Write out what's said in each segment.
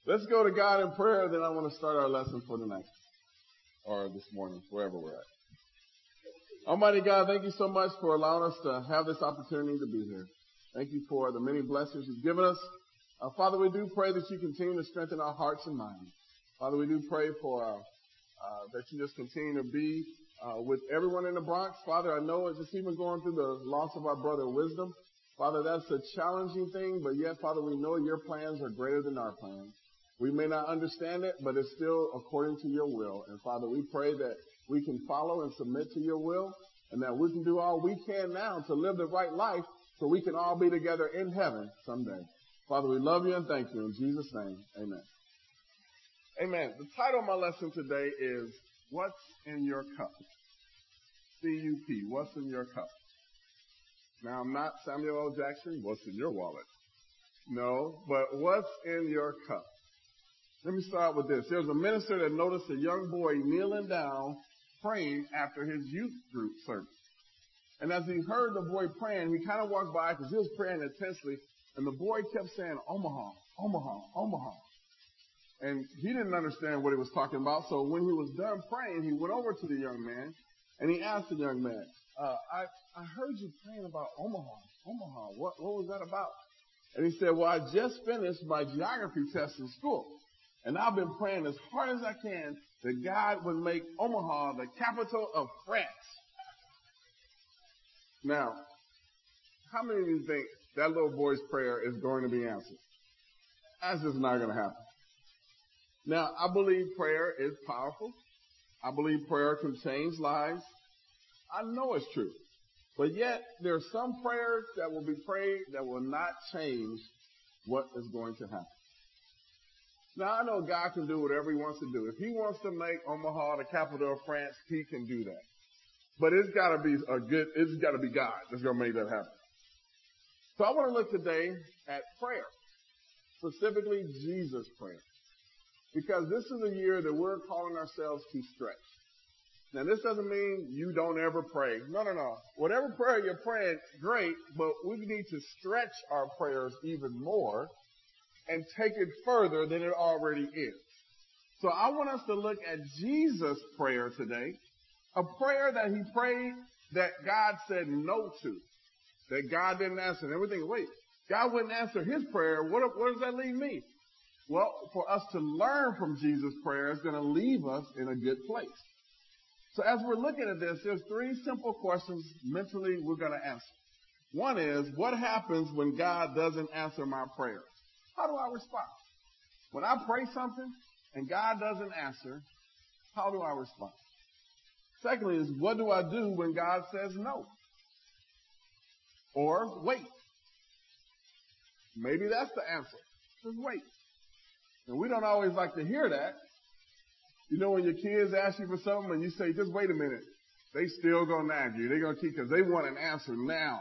Let's go to God in prayer, then I want to start our lesson for tonight, or this morning, wherever we're at. Almighty God, thank you so much for allowing us to have this opportunity to be here. Thank you for the many blessings you've given us. Father, we do pray that you continue to strengthen our hearts and minds. Father, we do pray for that you just continue to be with everyone in the Bronx. Father, I know it's just even going through the loss of our brother Wisdom. Father, that's a challenging thing, but yet, Father, we know your plans are greater than our plans. We may not understand it, but it's still according to your will. And Father, we pray that we can follow and submit to your will, and that we can do all we can now to live the right life so we can all be together in heaven someday. Father, we love you and thank you. In Jesus' name, amen. Amen. The title of my lesson today is, What's in Your Cup? C-U-P, what's in your cup? Now, I'm not Samuel L. Jackson, what's in your wallet? No, but what's in your cup? Let me start with this. There was a minister that noticed a young boy kneeling down praying after his youth group service. And as he heard the boy praying, he kind of walked by because he was praying intensely, and the boy kept saying, Omaha, Omaha, Omaha. And he didn't understand what he was talking about, so when he was done praying, he went over to the young man, and he asked the young man, I heard you praying about Omaha, Omaha. What was that about? And he said, well, I just finished my geography test in school. And I've been praying as hard as I can that God would make Omaha the capital of France. Now, how many of you think that little boy's prayer is going to be answered? That's just not going to happen. Now, I believe prayer is powerful. I believe prayer can change lives. I know it's true. But yet, there are some prayers that will be prayed that will not change what is going to happen. Now, I know God can do whatever he wants to do. If he wants to make Omaha the capital of France, he can do that. But it's got to be God that's going to make that happen. So I want to look today at prayer, specifically Jesus' prayer, because this is a year that we're calling ourselves to stretch. Now, this doesn't mean you don't ever pray. No. Whatever prayer you're praying, great, but we need to stretch our prayers even more and take it further than it already is. So I want us to look at Jesus' prayer today, a prayer that he prayed that God said no to, that God didn't answer. And everything, wait, God wouldn't answer his prayer. What does that leave me? Well, for us to learn from Jesus' prayer is going to leave us in a good place. So as we're looking at this, there's three simple questions mentally we're going to answer. One is, what happens when God doesn't answer my prayer? How do I respond? When I pray something and God doesn't answer, how do I respond? Secondly is, what do I do when God says no? Or wait. Maybe that's the answer. Just wait. And we don't always like to hear that. You know, when your kids ask you for something and you say, just wait a minute, they still going to nag you. They're going to keep, because they want an answer now.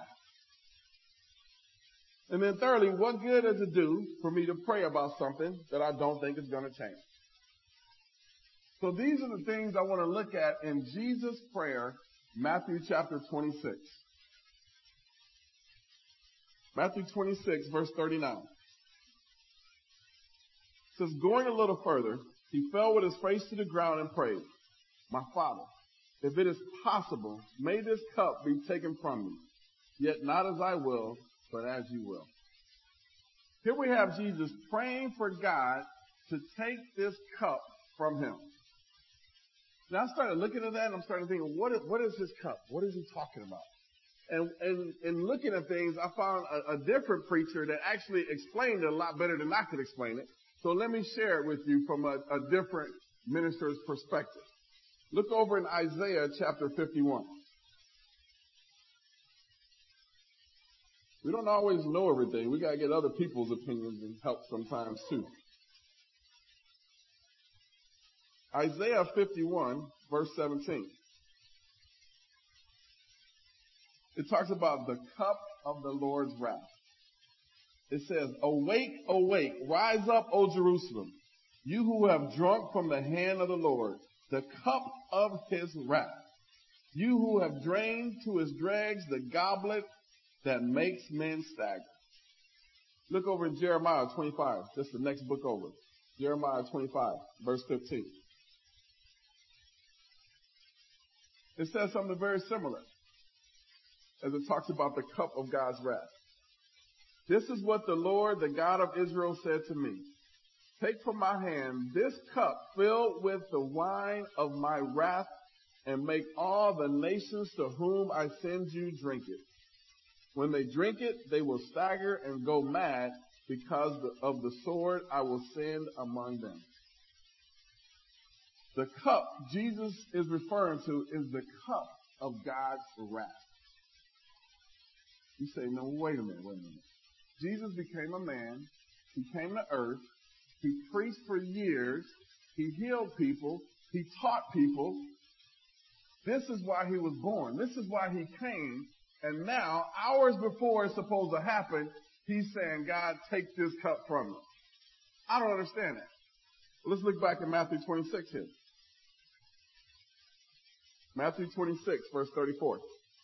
And then thirdly, what good does it do for me to pray about something that I don't think is going to change? So these are the things I want to look at in Jesus' prayer, Matthew chapter 26. Matthew 26, verse 39. It says, going a little further, he fell with his face to the ground and prayed, my Father, if it is possible, may this cup be taken from me, yet not as I will, but as you will. Here we have Jesus praying for God to take this cup from him. Now I started looking at that and I'm starting thinking, what is this cup? What is he talking about? And in looking at things, I found a different preacher that actually explained it a lot better than I could explain it. So let me share it with you from a different minister's perspective. Look over in Isaiah chapter 51. We don't always know everything. We got to get other people's opinions and help sometimes too. Isaiah 51, verse 17. It talks about the cup of the Lord's wrath. It says, awake, awake, rise up, O Jerusalem, you who have drunk from the hand of the Lord, the cup of his wrath. You who have drained to his dregs the goblet that makes men stagger. Look over in Jeremiah 25, just the next book over. Jeremiah 25, verse 15. It says something very similar as it talks about the cup of God's wrath. This is what the Lord, the God of Israel, said to me. Take from my hand this cup filled with the wine of my wrath and make all the nations to whom I send you drink it. When they drink it, they will stagger and go mad because of the sword I will send among them. The cup Jesus is referring to is the cup of God's wrath. You say, no, wait a minute. Jesus became a man. He came to earth. He preached for years. He healed people. He taught people. This is why he was born. This is why he came. And now, hours before it's supposed to happen, he's saying, God, take this cup from me. I don't understand that. Well, let's look back at Matthew 26 here. Matthew 26, verse 34.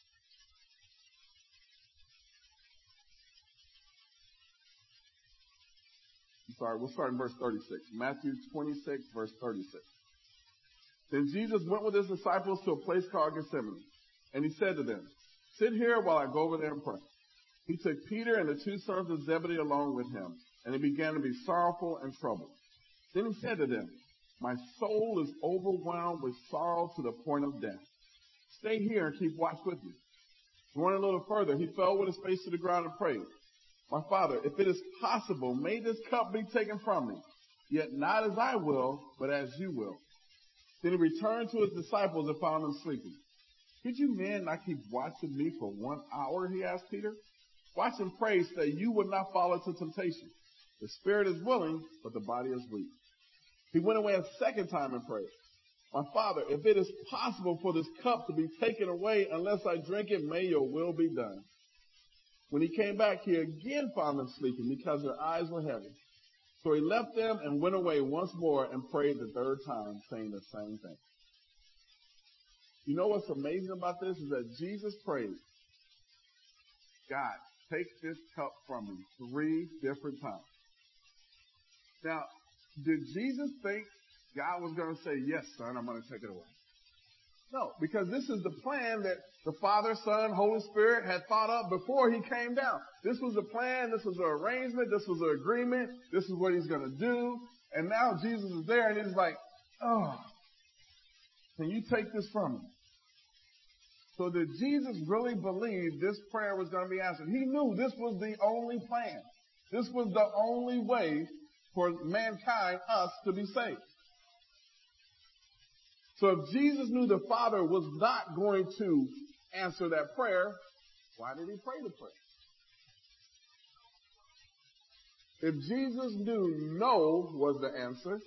We'll start in verse 36. Matthew 26, verse 36. Then Jesus went with his disciples to a place called Gethsemane, and he said to them, sit here while I go over there and pray. He took Peter and the two sons of Zebedee along with him, and he began to be sorrowful and troubled. Then he said to them, my soul is overwhelmed with sorrow to the point of death. Stay here and keep watch with me. Going a little further, he fell with his face to the ground and prayed, my Father, if it is possible, may this cup be taken from me, yet not as I will, but as you will. Then he returned to his disciples and found them sleeping. Could you men not keep watching me for 1 hour, he asked Peter. Watch and pray so that you would not fall into temptation. The spirit is willing, but the body is weak. He went away a second time and prayed, my Father, if it is possible for this cup to be taken away unless I drink it, may your will be done. When he came back, he again found them sleeping because their eyes were heavy. So he left them and went away once more and prayed the third time, saying the same thing. You know what's amazing about this is that Jesus prayed, God, take this cup from me 3 different times. Now, did Jesus think God was going to say, yes, son, I'm going to take it away? No, because this is the plan that the Father, Son, Holy Spirit had thought up before he came down. This was the plan. This was the arrangement. This was the agreement. This is what he's going to do. And now Jesus is there and he's like, oh, can you take this from me? So did Jesus really believe this prayer was going to be answered? He knew this was the only plan. This was the only way for mankind, us, to be saved. So if Jesus knew the Father was not going to answer that prayer, why did he pray the prayer? If Jesus knew no was the answer,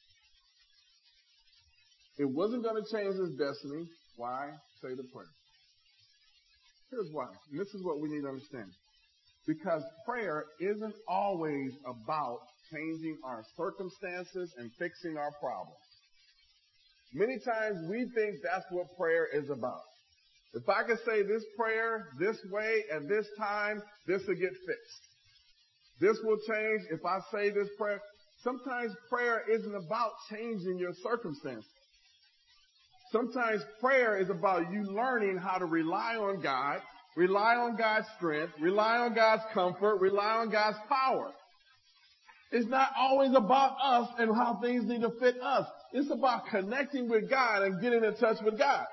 it wasn't going to change his destiny, why say the prayer? Here's why. And this is what we need to understand. Because prayer isn't always about changing our circumstances and fixing our problems. Many times we think that's what prayer is about. If I could say this prayer this way at this time, this will get fixed. This will change if I say this prayer. Sometimes prayer isn't about changing your circumstances. Sometimes prayer is about you learning how to rely on God, rely on God's strength, rely on God's comfort, rely on God's power. It's not always about us and how things need to fit us. It's about connecting with God and getting in touch with God.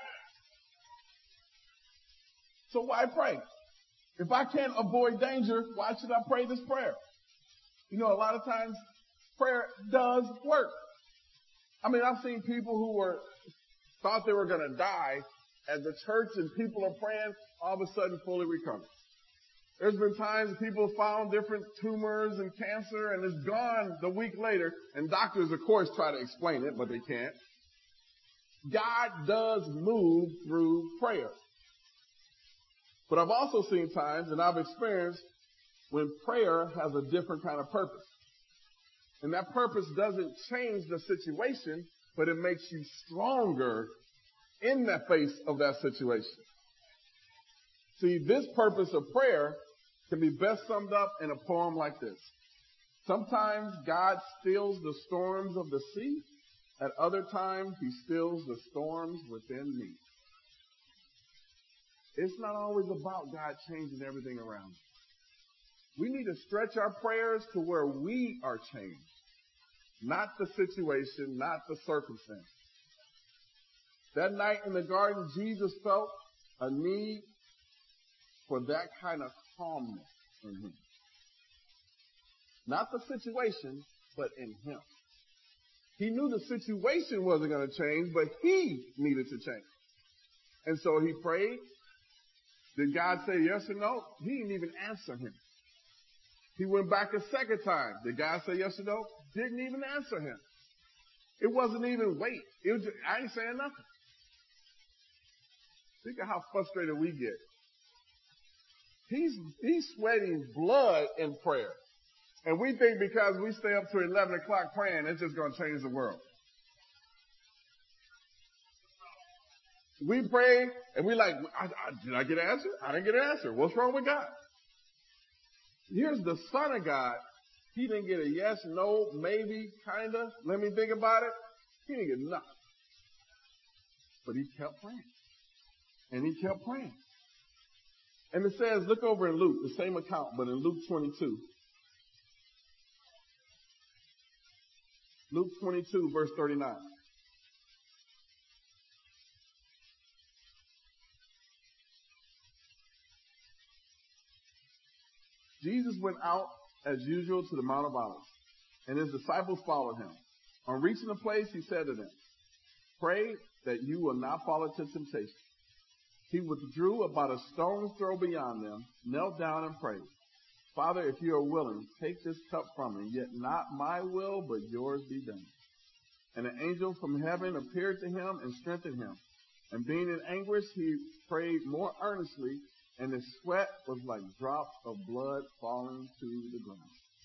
So why pray? If I can't avoid danger, why should I pray this prayer? You know, a lot of times prayer does work. I mean, I've seen people who thought they were going to die at the church and people are praying, all of a sudden fully recover. There's been times people found different tumors and cancer and it's gone the week later. And doctors, of course, try to explain it, but they can't. God does move through prayer. But I've also seen times, and I've experienced, when prayer has a different kind of purpose. And that purpose doesn't change the situation, but it makes you stronger in the face of that situation. See, this purpose of prayer can be best summed up in a poem like this. Sometimes God stills the storms of the sea. At other times, he stills the storms within me. It's not always about God changing everything around us. We need to stretch our prayers to where we are changed. Not the situation, not the circumstance. That night in the garden, Jesus felt a need for that kind of calmness in him. Not the situation, but in him. He knew the situation wasn't going to change, but he needed to change. And so he prayed. Did God say yes or no? He didn't even answer him. He went back a second time. Did God say yes or no? Didn't even answer him. It wasn't even wait. It was just, I ain't saying nothing. Think of how frustrated we get. He's sweating blood in prayer. And we think because we stay up to 11 o'clock praying, it's just going to change the world. We pray and we like, did I get an answer? I didn't get an answer. What's wrong with God? Here's the Son of God. He didn't get a yes, no, maybe, kinda. Let me think about it. He didn't get nothing. But he kept praying. And he kept praying. And it says, look over in Luke, the same account, but in Luke 22. Luke 22, verse 39. Jesus went out as usual to the Mount of Olives, and his disciples followed him. On reaching the place, he said to them, pray that you will not fall into temptation. He withdrew about a stone's throw beyond them, knelt down and prayed, Father, if you are willing, take this cup from me, yet not my will, but yours be done. And an angel from heaven appeared to him and strengthened him. And being in anguish, he prayed more earnestly, and his sweat was like drops of blood falling to the ground.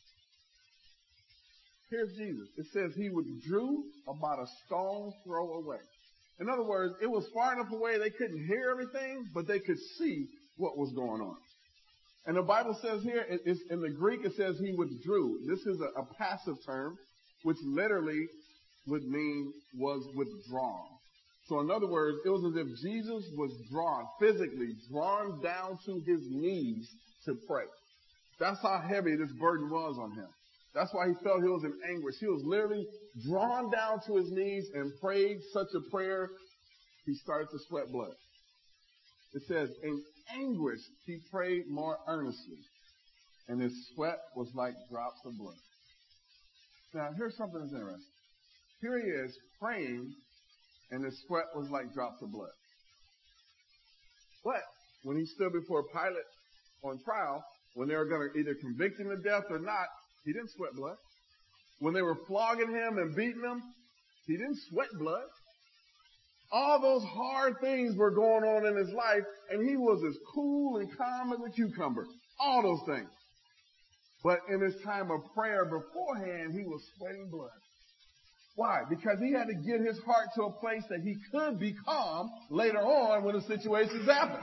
Here's Jesus. It says he withdrew about a stone's throw away. In other words, it was far enough away they couldn't hear everything, but they could see what was going on. And the Bible says here, in the Greek, it says he withdrew. This is a passive term, which literally would mean was withdrawn. So in other words, it was as if Jesus was physically drawn down to his knees to pray. That's how heavy this burden was on him. That's why he felt he was in anguish. He was literally drawn down to his knees and prayed such a prayer, he started to sweat blood. It says, in anguish, he prayed more earnestly, and his sweat was like drops of blood. Now, here's something that's interesting. Here he is praying, and his sweat was like drops of blood. But when he stood before Pilate on trial, when they were going to either convict him to death or not, he didn't sweat blood. When they were flogging him and beating him, he didn't sweat blood. All those hard things were going on in his life, and he was as cool and calm as a cucumber. All those things. But in his time of prayer beforehand, he was sweating blood. Why? Because he had to get his heart to a place that he could be calm later on when the situations happen.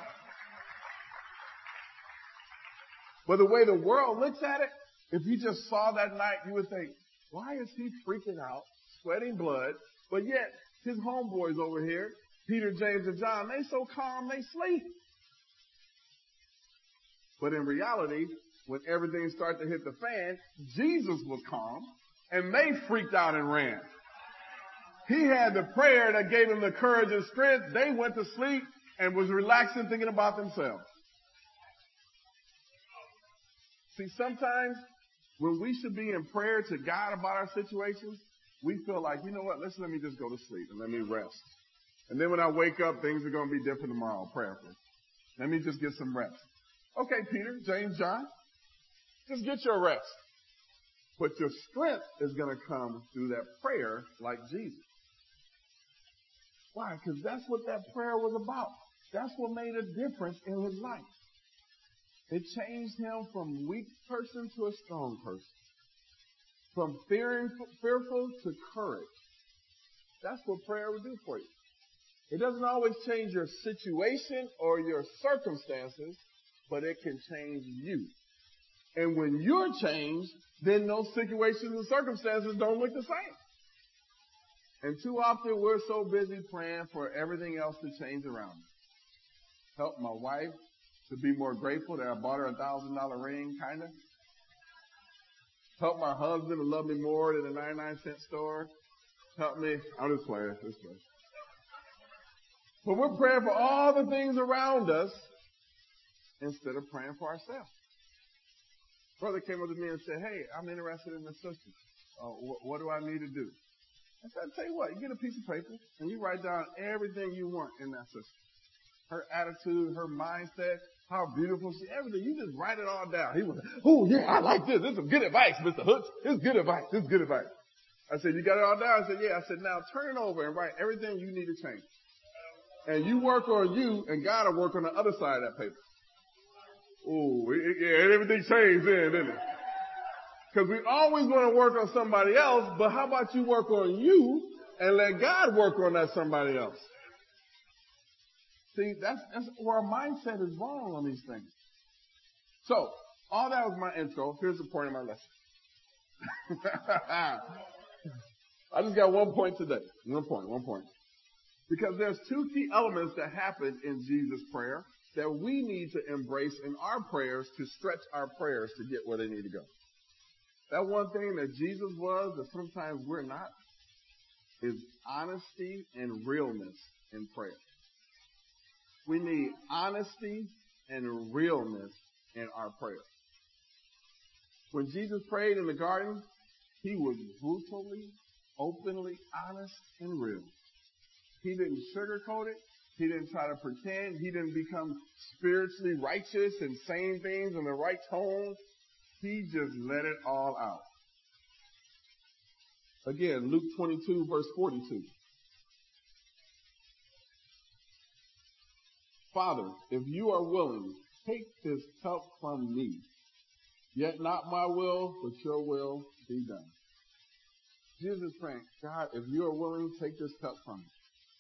But the way the world looks at it, if you just saw that night, you would think, why is he freaking out, sweating blood, but yet his homeboys over here, Peter, James, and John, they so calm, they sleep. But in reality, when everything started to hit the fan, Jesus was calm, and they freaked out and ran. He had the prayer that gave him the courage and strength. They went to sleep and was relaxing, thinking about themselves. See, sometimes when we should be in prayer to God about our situations, we feel like, you know what, let me just go to sleep and let me rest. And then when I wake up, things are going to be different tomorrow, prayerfully. Let me just get some rest. Okay, Peter, James, John, just get your rest. But your strength is going to come through that prayer like Jesus. Why? Because that's what that prayer was about. That's what made a difference in his life. It changed him from weak person to a strong person. From fearful to courage. That's what prayer will do for you. It doesn't always change your situation or your circumstances, but it can change you. And when you're changed, then those situations and circumstances don't look the same. And too often we're so busy praying for everything else to change around us. Help my wife to be more grateful that I bought her a $1,000 ring, kinda. Help my husband to love me more than a 99-cent store. Help me. I'm just playing. But we're praying for all the things around us instead of praying for ourselves. Brother came up to me and said, hey, I'm interested in this sister. What do I need to do? I said, tell you what, you get a piece of paper and you write down everything you want in that sister. Her attitude, her mindset, how beautiful she, everything. You just write it all down. He was like, oh yeah, I like this. This is good advice, Mr. Hooks. This is good advice. This is good advice. I said, you got it all down? I said, yeah. I said, now turn it over and write everything you need to change. And you work on you and God will work on the other side of that paper. Oh, yeah, everything changed then, didn't it? Because we always want to work on somebody else, but how about you work on you and let God work on that somebody else? See, that's where our mindset is wrong on these things. So, all that was my intro. Here's the point of my lesson. I just got 1 point today. 1 point. Because there's 2 key elements that happen in Jesus' prayer that we need to embrace in our prayers to stretch our prayers to get where they need to go. That one thing that Jesus was that sometimes we're not is honesty and realness in prayer. We need honesty and realness in our prayer. When Jesus prayed in the garden, he was brutally, openly honest and real. He didn't sugarcoat it. He didn't try to pretend. He didn't become spiritually righteous and saying things in the right tone. He just let it all out. Again, Luke 22, verse 42. Father, if you are willing, take this cup from me. Yet not my will, but your will be done. Jesus is praying, God, if you are willing, take this cup from me.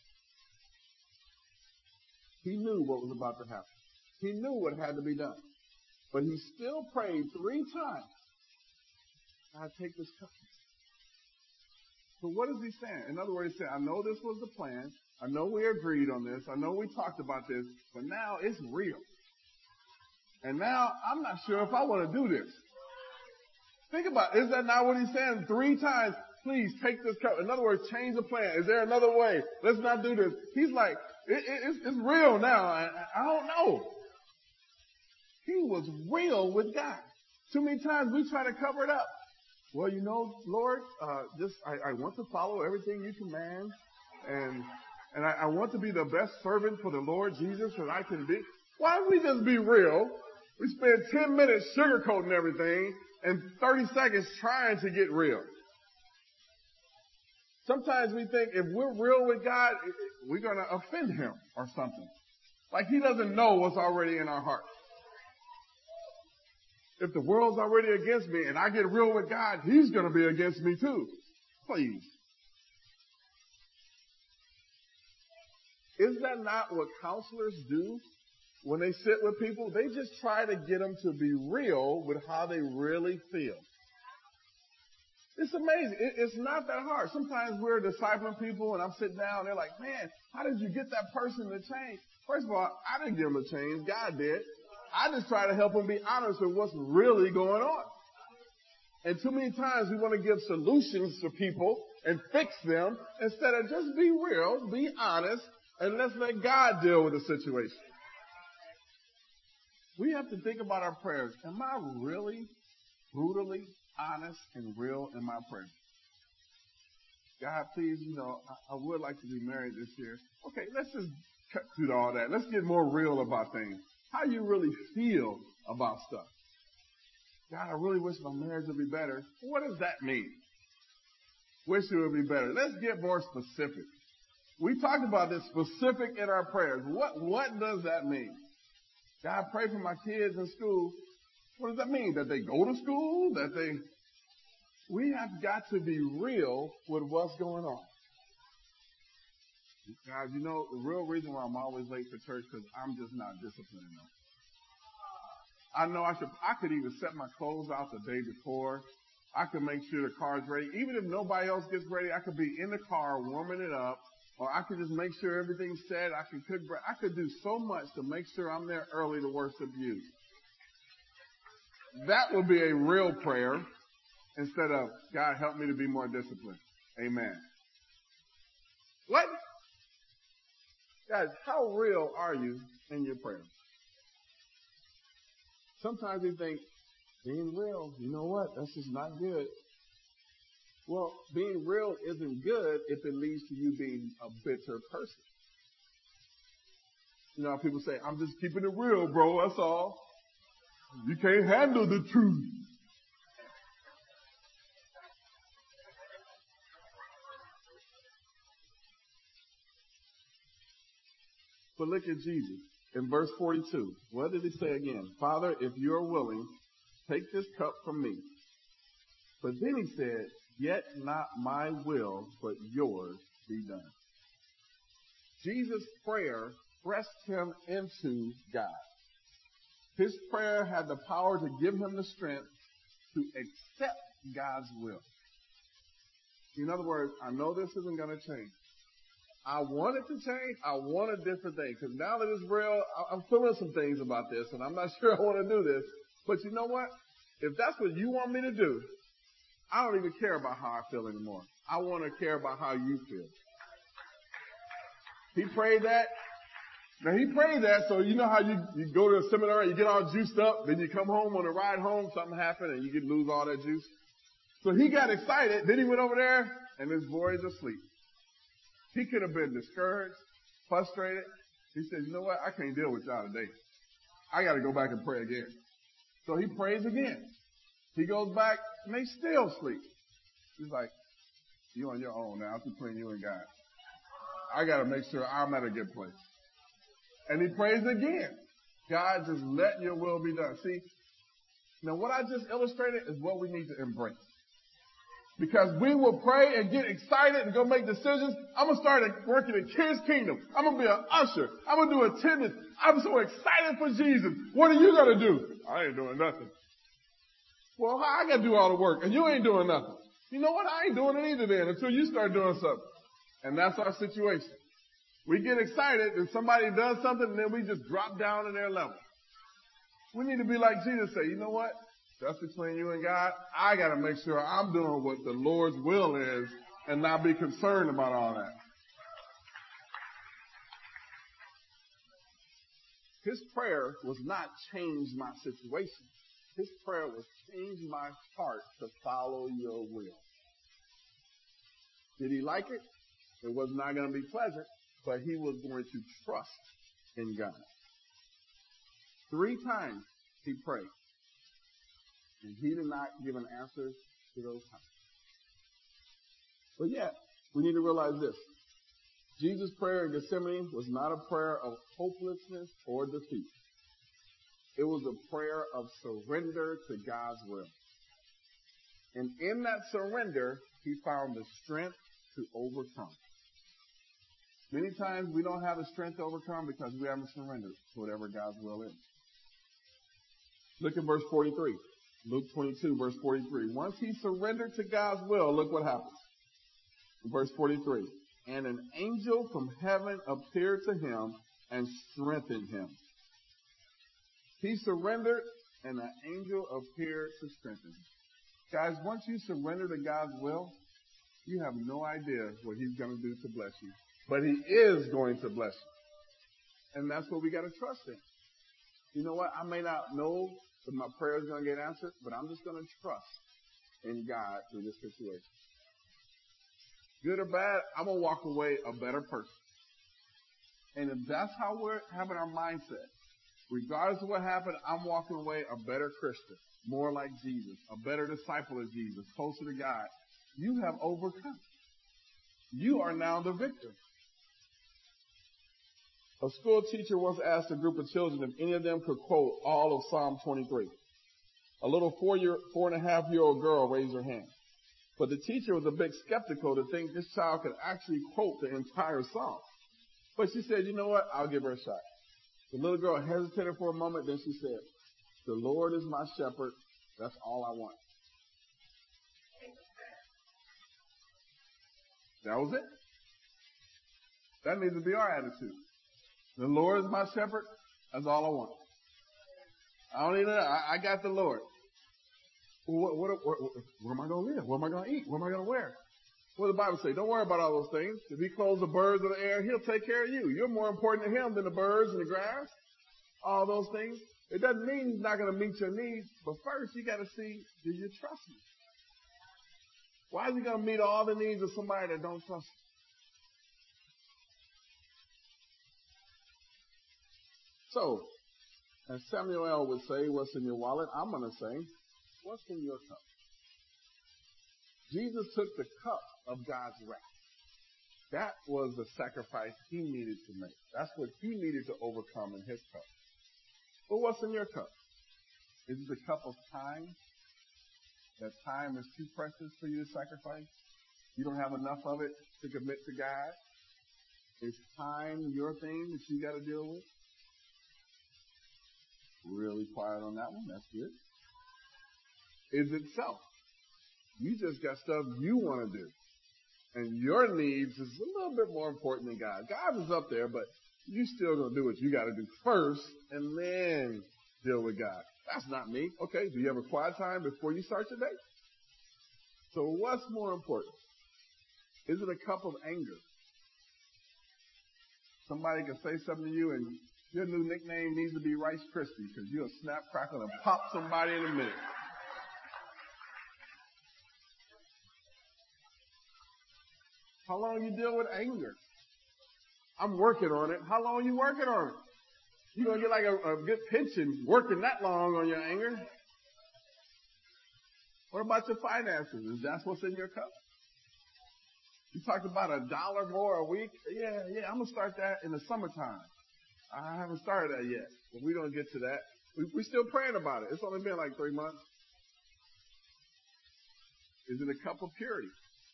He knew what was about to happen. He knew what had to be done. But he still prayed 3 times. God, take this cup. So what is he saying? In other words, he's saying, I know this was the plan. I know we agreed on this. I know we talked about this. But now it's real. And now I'm not sure if I want to do this. Think about it. Is that not what he's saying? 3 times, please take this cup. In other words, change the plan. Is there another way? Let's not do this. He's like, it's real now. I don't know. He was real with God. Too many times we try to cover it up. Well, you know, Lord, I want to follow everything you command. And I want to be the best servant for the Lord Jesus that I can be. Why don't we just be real? We spend 10 minutes sugarcoating everything and 30 seconds trying to get real. Sometimes we think if we're real with God, we're going to offend him or something. Like he doesn't know what's already in our heart. If the world's already against me and I get real with God, he's going to be against me too. Please. Is that not what counselors do when they sit with people? They just try to get them to be real with how they really feel. It's amazing. It's not that hard. Sometimes we're discipling people and I'm sitting down and they're like, man, how did you get that person to change? First of all, I didn't get them to change. God did. I just try to help them be honest with what's really going on. And too many times we want to give solutions to people and fix them instead of just be real, be honest, and let's let God deal with the situation. We have to think about our prayers. Am I really brutally honest and real in my prayer? God, please, I would like to be married this year. Okay, let's just cut through all that. Let's get more real about things. How you really feel about stuff. God, I really wish my marriage would be better. What does that mean? Wish it would be better. Let's get more specific. We talked about this specific in our prayers. What does that mean? God, pray for my kids in school. What does that mean? That they go to school? We have got to be real with what's going on. Guys, the real reason why I'm always late for church because I'm just not disciplined enough. I know I could even set my clothes out the day before. I could make sure the car's ready. Even if nobody else gets ready, I could be in the car warming it up. Or I could just make sure everything's set. I could do so much to make sure I'm there early to worship you. That would be a real prayer instead of, God, help me to be more disciplined. Amen. What? Guys, how real are you in your prayer? Sometimes we think, being real, you know what? That's just not good. Well, being real isn't good if it leads to you being a bitter person. You know how people say, I'm just keeping it real, bro, that's all. You can't handle the truth. But look at Jesus in verse 42. What did he say again? Father, if you're willing, take this cup from me. But then he said, yet not my will, but yours be done. Jesus' prayer pressed him into God. His prayer had the power to give him the strength to accept God's will. In other words, I know this isn't going to change. I want it to change. I want a different thing. Because now that it's real, I'm feeling some things about this, and I'm not sure I want to do this. But you know what? If that's what you want me to do, I don't even care about how I feel anymore. I want to care about how you feel. He prayed that. Now, he prayed that, so you know how you go to a seminar, you get all juiced up, then you come home on the ride home, something happened, and you could lose all that juice. So he got excited. Then he went over there, and his boy's asleep. He could have been discouraged, frustrated. He said, you know what? I can't deal with y'all today. I got to go back and pray again. So he prays again. He goes back, and they still sleep. He's like, you on your own now. It's between you and God. I got to make sure I'm at a good place. And he prays again. God, just let your will be done. See, now what I just illustrated is what we need to embrace. Because we will pray and get excited and go make decisions. I'm going to start working in Kids Kingdom. I'm going to be an usher. I'm going to do attendance. I'm so excited for Jesus. What are you going to do? I ain't doing nothing. Well, I got to do all the work and you ain't doing nothing. You know what? I ain't doing it either then until you start doing something. And that's our situation. We get excited and somebody does something and then we just drop down to their level. We need to be like Jesus say, you know what? That's between you and God. I got to make sure I'm doing what the Lord's will is and not be concerned about all that. His prayer was not change my situation. His prayer was change my heart to follow your will. Did he like it? It was not going to be pleasant, but he was going to trust in God. 3 times he prayed. And he did not give an answer to those times. But yet, we need to realize this. Jesus' prayer in Gethsemane was not a prayer of hopelessness or defeat. It was a prayer of surrender to God's will. And in that surrender, he found the strength to overcome. Many times we don't have the strength to overcome because we haven't surrendered to whatever God's will is. Look at verse 43. Luke 22, verse 43. Once he surrendered to God's will, look what happens. Verse 43. And an angel from heaven appeared to him and strengthened him. He surrendered and an angel appeared to strengthen him. Guys, once you surrender to God's will, you have no idea what he's going to do to bless you. But he is going to bless you. And that's what we got to trust in. You know what? I may not know that my prayer is going to get answered, but I'm just going to trust in God through this situation. Good or bad, I'm going to walk away a better person. And if that's how we're having our mindset, regardless of what happened, I'm walking away a better Christian, more like Jesus, a better disciple of Jesus, closer to God. You have overcome. You are now the victor. A school teacher once asked a group of children if any of them could quote all of Psalm 23. A little 4.5-year-old girl raised her hand. But the teacher was a bit skeptical to think this child could actually quote the entire psalm. But she said, you know what? I'll give her a shot. The little girl hesitated for a moment, then she said, The Lord is my shepherd. That's all I want. That was it. That needs to be our attitude. The Lord is my shepherd. That's all I want. I don't need that. I got the Lord. Where am I going to live? What am I going to eat? What am I going to wear? What does the Bible say? Don't worry about all those things. If he clothes the birds of the air, he'll take care of you. You're more important to him than the birds and the grass. All those things. It doesn't mean he's not going to meet your needs. But first, you got to see, do you trust me? Why is he going to meet all the needs of somebody that don't trust him? So, as Samuel would say, what's in your wallet? I'm going to say, what's in your cup? Jesus took the cup of God's wrath. That was the sacrifice he needed to make. That's what he needed to overcome in his cup. But what's in your cup? Is it the cup of time? That time is too precious for you to sacrifice? You don't have enough of it to commit to God? Is time your thing that you got to deal with? Really quiet on that one. That's good. Is it self? You just got stuff you want to do. And your needs is a little bit more important than God. God is up there, but you still going to do what you got to do first and then deal with God. That's not me. Okay, do you have a quiet time before you start your day? So what's more important? Is it a cup of anger? Somebody can say something to you and your new nickname needs to be Rice Krispie because you'll snap, crackle, and pop somebody in a minute. How long you deal with anger? I'm working on it. How long you working on it? You're going to get like a good pension working that long on your anger. What about your finances? Is that what's in your cup? You talked about $1 more a week. Yeah, I'm going to start that in the summertime. I haven't started that yet, but we don't get to that. We're still praying about it. It's only been like 3 months. Is it a cup of purity?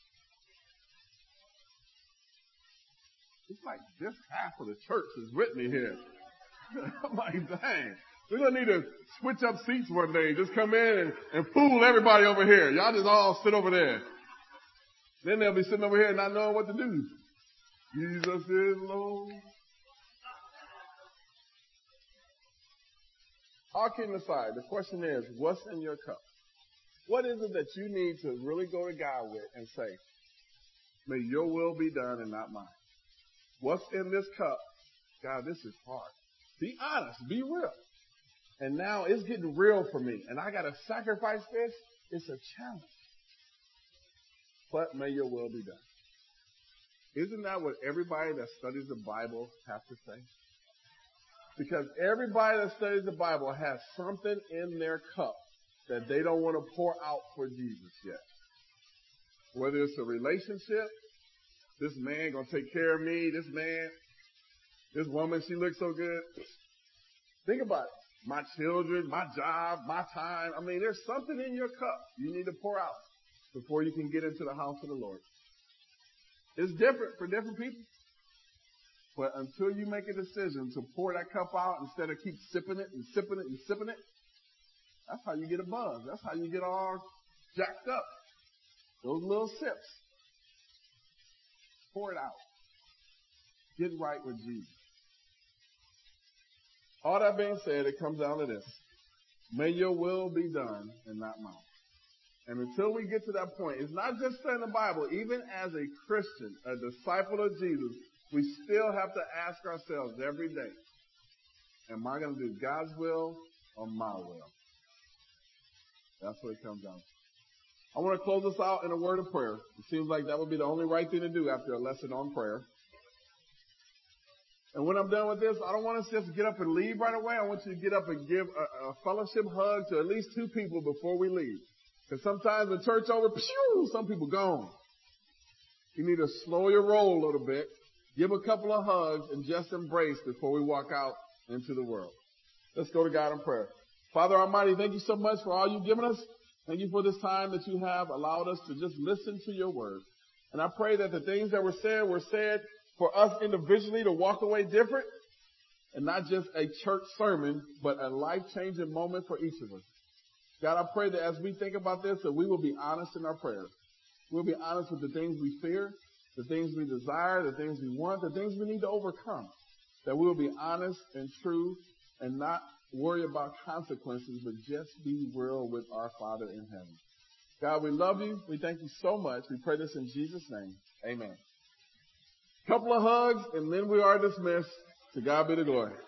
It's like this half of the church is with me here. I'm like, dang. We're going to need to switch up seats one day. Just come in and fool everybody over here. Y'all just all sit over there. Then they'll be sitting over here not knowing what to do. Jesus is Lord. All kidding aside, the question is, what's in your cup? What is it that you need to really go to God with and say, may your will be done and not mine? What's in this cup? God, this is hard. Be honest. Be real. And now it's getting real for me. And I got to sacrifice this. It's a challenge. But may your will be done. Isn't that what everybody that studies the Bible have to say? Because everybody that studies the Bible has something in their cup that they don't want to pour out for Jesus yet. Whether it's a relationship, this man going to take care of me, this woman, she looks so good. Think about it. My children, my job, my time. I mean, there's something in your cup you need to pour out before you can get into the house of the Lord. It's different for different people. But until you make a decision to pour that cup out instead of keep sipping it and sipping it and sipping it, that's how you get a buzz. That's how you get all jacked up. Those little sips. Pour it out. Get right with Jesus. All that being said, it comes down to this. May your will be done and not mine. And until we get to that point, it's not just studying the Bible. Even as a Christian, a disciple of Jesus, we still have to ask ourselves every day, am I going to do God's will or my will? That's what it comes down to. I want to close us out in a word of prayer. It seems like that would be the only right thing to do after a lesson on prayer. And when I'm done with this, I don't want us just to get up and leave right away. I want you to get up and give a fellowship hug to at least 2 people before we leave. Because sometimes the church over, some people gone. You need to slow your roll a little bit, give a couple of hugs, and just embrace before we walk out into the world. Let's go to God in prayer. Father Almighty, thank you so much for all you've given us. Thank you for this time that you have allowed us to just listen to your word. And I pray that the things that were said for us individually to walk away different. and not just a church sermon, but a life-changing moment for each of us. God, I pray that as we think about this, that we will be honest in our prayers. We'll be honest with the things we fear, the things we desire, the things we want, the things we need to overcome. That we will be honest and true and not worry about consequences, but just be real with our Father in heaven. God, we love you. We thank you so much. We pray this in Jesus' name. Amen. Couple of hugs, and then we are dismissed. To God be the glory.